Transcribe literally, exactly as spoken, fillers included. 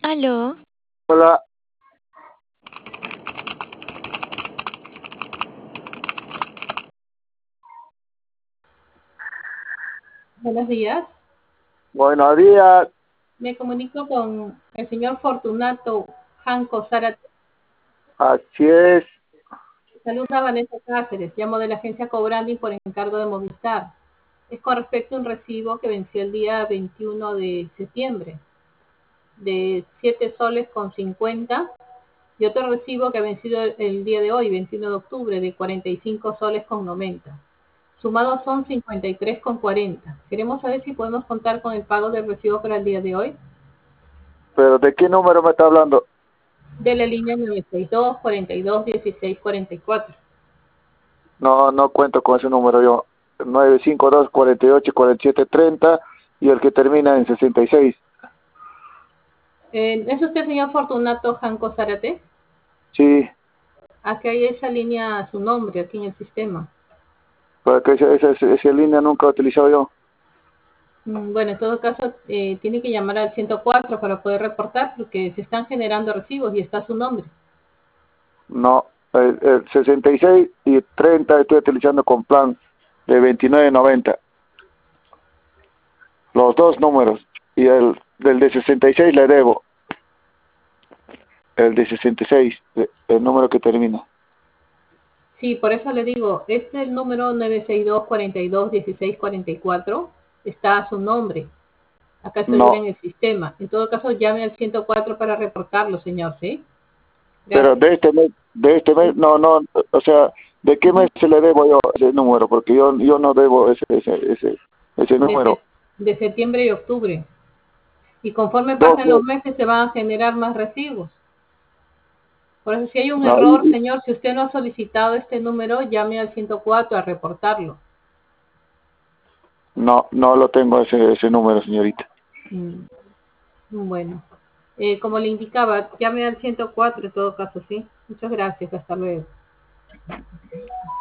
Aló, Hola, Buenos días. buenos días. Me comunico con el señor Fortunato Janco Zárate. Así es. Saluda Vanessa Cáceres. Llamo de la agencia Cobrandi por encargo de Movistar. Es con respecto a un recibo que venció el día veintiuno de septiembre de siete soles con cincuenta y otro recibo que ha vencido el día de hoy, veintiuno de octubre, de cuarenta y cinco soles con noventa. Sumados son cincuenta y tres con cuarenta. Queremos saber si podemos contar con el pago del recibo para el día de hoy. Pero ¿de qué número me está hablando? De la línea nueve seis dos, cuarenta y dos, dieciséis, cuarenta y cuatro. No, no cuento con ese número yo. nueve cinco dos, cuarenta y ocho, cuarenta y siete, treinta y el que termina en sesenta y seis. Eh, ¿Es usted el señor Fortunato Janco Zárate? Sí, Aquí hay esa línea, su nombre, aquí en el sistema. porque esa, esa, esa- esa línea nunca he utilizado yo. Mm, Bueno, en todo caso, eh, tiene que llamar al ciento cuatro para poder reportar porque se están generando recibos y está su nombre. No, el, el sesenta y seis y treinta estoy utilizando con plan de veintinueve noventa. Los dos números. Y el del de sesenta y seis le debo. El de sesenta y seis, el el número que termina. Sí, por eso le digo, este el número nueve seis dos, cuarenta y dos, dieciséis, cuarenta y cuatro está a su nombre. Acá figura No, en el sistema. En todo caso, llame al ciento cuatro para reportarlo, señor, ¿sí? pero Gracias. de este mes, de este mes, no, no, o sea, ¿de qué mes Ujú. se le debo yo ese número? Porque yo, yo no debo ese, ese, ese, ese de, número. se- de septiembre y octubre. Y conforme Dos pasen los meses, meses se van a generar más recibos. Por eso si hay un no, error, y- y- señor, si usted no ha solicitado este número, llame al ciento cuatro a reportarlo. no, no lo tengo ese, ese número, señorita. Mm, Bueno, eh, como le indicaba, llame al ciento cuatro en todo caso, ¿sí? Muchas gracias, hasta luego.